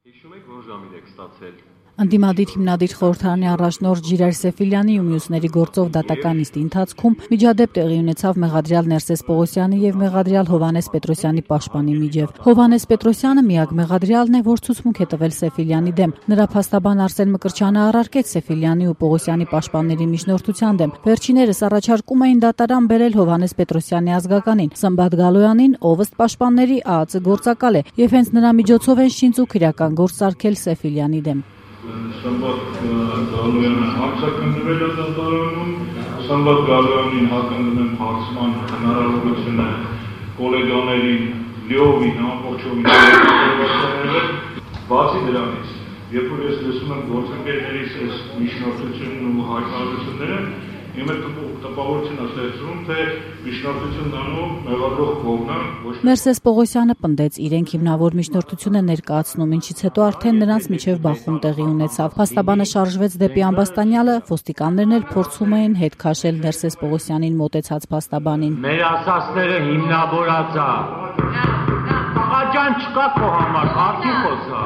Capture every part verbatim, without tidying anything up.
Անդիմադիր հիմնադիր խորհրդարանի առաջնորդ Ժիրայր Սեֆիլյանի ու մյուսների գործով դատական նիստի ընթացքում միջադեպ տեղի ունեցավ մեղադրյալ Ներսես Պողոսյանի եւ մեղադրյալ Հովհաննես Պետրոսյանի պաշտպանի միջև։ Հովհաննես Պետրոսյանը միակ մեղադրյալն է, որ ցուցմունք է տվել Սեֆիլյանի դեմ։ Նրա փաստաբան Արսեն Մկրտչյանը առարկեց Սեֆիլյանի ու Պողոսյանի պաշտպանների միջնորդության դեմ։ Վերջիներս առաջարկում էին դատարան բերել Հովհաննես Պետրոսյանի ազգականին Սմբատ Գալոյանին, ով ըստ պաշտպանների ԱԱԾ գործակալ է, եւ հենց նրա միջոցով են շինծ ու քրեական գործ սարքել Սեֆիլյանի դեմ։ Սմբատ Գալոյանը հարձակնվել է դատարանում, Սմբատ Գալոյանին հակնվում են հարցման հնարավորությունը կոլեգաներին լիովին ամբողջովին ներկայացնել։ Բացի դրանից, երբ որ ես լսում եմ գործընկերներիս այս միջնորդությունն ու հայտարարությունները, իմ տպավորություն ստեղծում, թե միջնորդությունն անում մեղադրող կողմն է։ Ներսես Պողոսյանը պնդեց, իրենք հիմնավոր միջնորդություն են ներկայացնում, ինչից հետո արդեն նրանց միջև բախում տեղի ունեցավ։ Փաստաբանը շարժվեց դեպի ամբաստանյալը, ոստիկաններն էլ փորձում էին հետ քաշել Ներսես Պողոսյանին մոտեցած փաստաբանին։ Մեր ասածները հիմնավորած է։ Աջան չկա քո համար, արդի խոսա։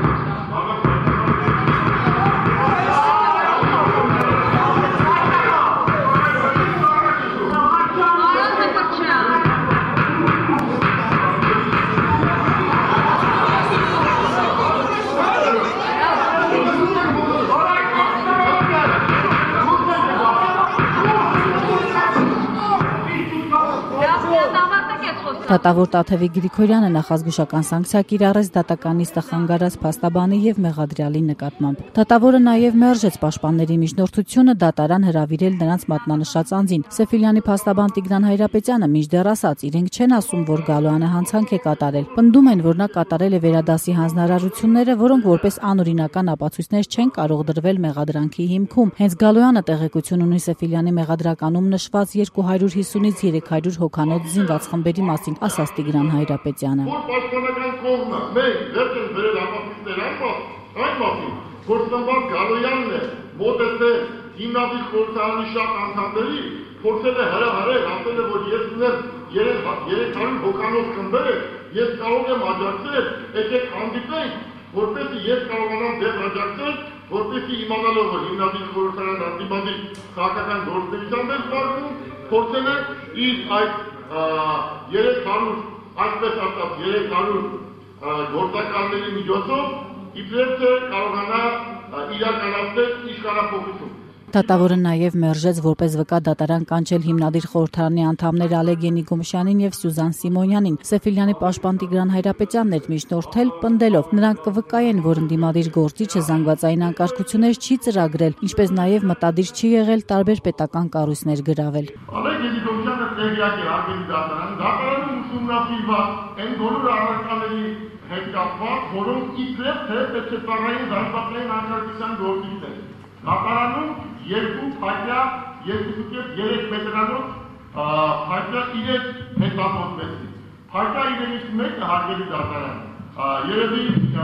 Դատավոր Տաթևի Գրիգորյանը նախազգուշական սանկցիա կիրառեց դատական նիստը խանգարած փաստաբանի եւ մեղադրյալի նկատմամբ։ Դատավորը նաեւ մերժեց պաշտպանների միջնորդությունը դատարան հրավիրել նրանց մատնանշած անձին։ Սեֆիլյանի փաստաբան Տիգրան Հայրապետյանը մինչդեռ ասաց, իրենք չեն ասում, որ Գալոյանը հանցանք է կատարել։ Պնդում են, որ նա կատարել է վերադասի հանձնարարությունները, որոնք որպես անօրինական ապացույցներ չեն կարող դրվել մեղադրանքի հիմքում։ Հենց Գալոյանը տեղեկություն ունի Սեֆիլյանի մեղադրականում նշված երկու հարյուր հիսունից երեք հարյուր հոգանոց զինված խմբերի մասին, ասաց Տիգրան Հայրապետյանը։ Որ պաշտպանական կողմը մենք վերջ են վերել ապացույցներ այն մասին, որ Սմբատ Գալոյանն է մոտեցել հիմնադիր խորհրդարանի շատ անդամների, փորձել է հրահրել, ասել է, որ ես ունեմ երեք հարյուր հոգանոց խմբեր, ես կարող եմ աջակցել, եկեք հանդիպենք, որպեսզի ես կարողանամ դեպ աջակցել, որպեսզի իմանալով, որ հիմնադիր խորհրդարան անդիմադիր քաղաքական գործունեությամբ է զբաղվում, փորձել է իր այդ երեք հարյուր, այսպես ասած, երեք հարյուր գործակալների միջոցով իբրև թե կարողանա իրականացնել իշխանափոխություն։ Դատավորը նաև մերժեց որպես վկա դատարան կանչել հիմնադիր խորհրդարանի անդամներ Ալեգ Ենիկոմշյանին եւ Սյուզան Սիմոնյանին։ Սեֆիլյանի պաշտպան Տիգրան Հայրապետյանն էր միջնորդել, պնդելով, նրանք կվկայեն, որ ընդդիմադիր գործիչը զանգվածային անկարգություններ չի ծրագրել, ինչպես նաև մտադիր չի եղել տարբեր պետական կառույցներ գրավել։ Ալեգ Ենիկոմշյանը տեղյակ է արկելի դատարան, դատարանում ուսումնասիրված այն բոլոր առարկաների հետ կապված, որոնք իբրև թե պետչեփարային զանգվածային անկարգության գործիչներ։ Դատարանում երկու փայտյա, երկու կետ երեք մետրանոց փայտյա իրեք հետապոտվեցին։ Փայտյա իրենից մեկը հարգելի դատարան, երևի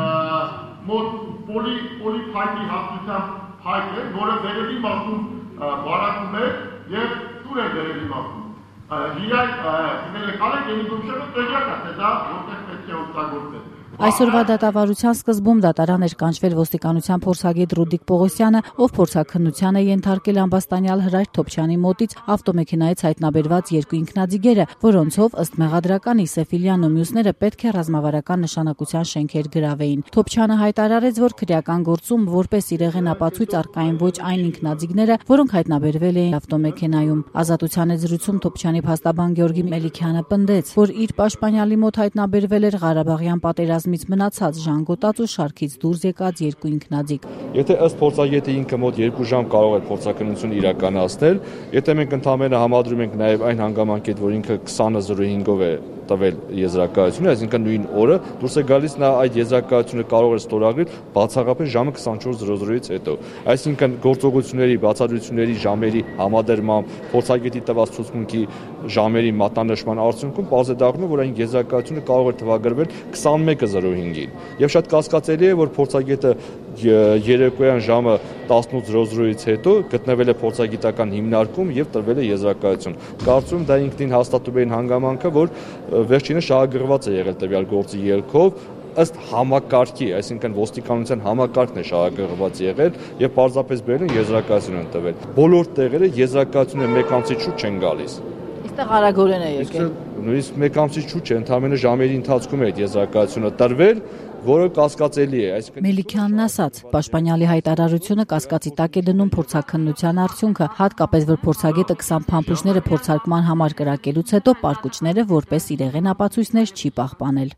մոտ պոլի, պոլի փայտի հաստությամբ փայտ է, որը վերևի մասում բարակում է և սուր է վերևի մասում։ Իրայք, Ալեգ Ենիկոմշյանը տեղյակ է, թե դա որտեղ պետք է օգտագործել։ Այսօրվա դատավարության սկզբում դատարան էր կանչվել ոստիկանության փորձագետ Ռուդիկ Պողոսյանը, ով փորձաքննության է ենթարկել ամբաստանյալ Հրայր Թոփչյանի մոտից ավտոմեքենայից հայտնաբերված երկու ինքնաձիգերը, որոնցով ըստ մեղադրականի Սեֆիլյանն ու մյուսները պետք է ռազմավարական նշանակության շենքեր գրավեին։ Թոփչյանը հայտարարեց, որ քրեական գործում որպես իրեղեն ապացույց առկային ոչ այն ինքնաձիգները, որոնք հայտնաբերվել էին ավտոմեքենայում։ Ազատության զրույցում Թոփչյանի փաստաբան Գեորգի Մելիքյանը պնդեց, որ իր պաշտպանյալի մոտ հայտնաբերվել էր Ղարաբաղյան պատերազմից մնացած ժանգոտած ու շարքից դուրս եկած երկու ինքնաձիգ։ Եթե ըստ փորձագետի ինքը մոտ երկու ժամ կարող էր փորձաքննություն իրականացնել, եթե մենք ընդհանրապես համադրում ենք նաև այն հանգամանքից, որ ինքը քսանը զրո հինգով է տվել եզրակացությունը, այսինքն նույն օրը դուրս է գալիս նա այդ եզրակացությունը կարող է ստորագրել բացառապես ժամը քսանչորս զրո զրոից հետո։ Այսինքն գործողությունների, բացատրությունների ժամերի համադրմամբ փորձագետի տված ցուցմունքի ժամերի մատնանշման արդյունքում պարզ է դառնում, որ այն եզրակացությունը կարող է թվագրվել քսանմեկը զրո հինգին։ Եվ շատ կասկածելի է, որ փորձագետը երեկոյան ժամը տասնութ զրո զրոից հետո գտնվել է փորձագիտական հիմնարկում եւ տրվել է եզրակացություն։ Կարծում եմ դա ինքնին հաստատում է այն հանգամանքը, որ վերջինը շահագրգռված է եղել տվյալ գործի ելքով ըստ համակարգի, այսինքն ոստիկանության համակարգն է շահագրգռված եղել եւ պարզապես բերել են եզրակացություն են տվել։ Բոլոր տեղերը եզրակացությունը մեկ ամսից շուտ չեն գալիս։ Այստեղ արագորեն է եկել։ Նույնիսկ մեկ ամսից շուտ չէ, ընդամենը ժամերի ընթացքում է այդ եզրակացությունը տրվել, որը կասկածելի է, այսինքն Մելիքյանն ասաց, պաշտպանյալի հայտարարությունը կասկածի տակ է դնում փորձաքննության արդյունքը, հատկապես որ փորձագետը քսան փամփուշտները փորձարկման համար կրակելուց հետո պարկուճները որպես իրեղեն ապացույցներ չի պահպանել։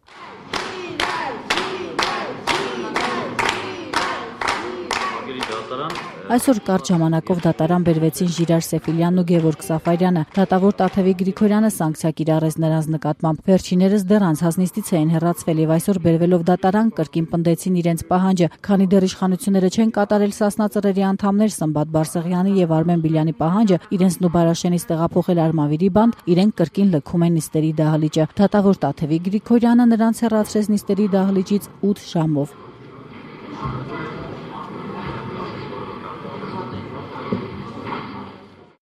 Այսօր կարճ ժամանակով դատարան բերվեցին Ժիրայր Սեֆիլյանն ու Գևորգ Սաֆարյանը։ Դատավոր Տաթևի Գրիգորյանը սանկցիա կիրառեց նրանց նկատմամբ։ Վերջիներս դեռ անցած նիստից էին հեռացվել եւ այսօր բերվելով դատարան կրկին պնդեցին իրենց պահանջը, քանի դեռ իշխանությունները չեն կատարել Սասնա ծռերի անդամներ Սմբատ Բարսեղյանի եւ Արմեն Բիլյանի պահանջը իրենց Նուբարաշենից տեղափոխել Արմավիրի բանդ, իրենք կրկին լքում են նիստերի դահլիճը։ Դատավոր Տաթևի Գրիգորյանը նրանց հեռացրեց նիստերի դահլիճից ութ ժամով։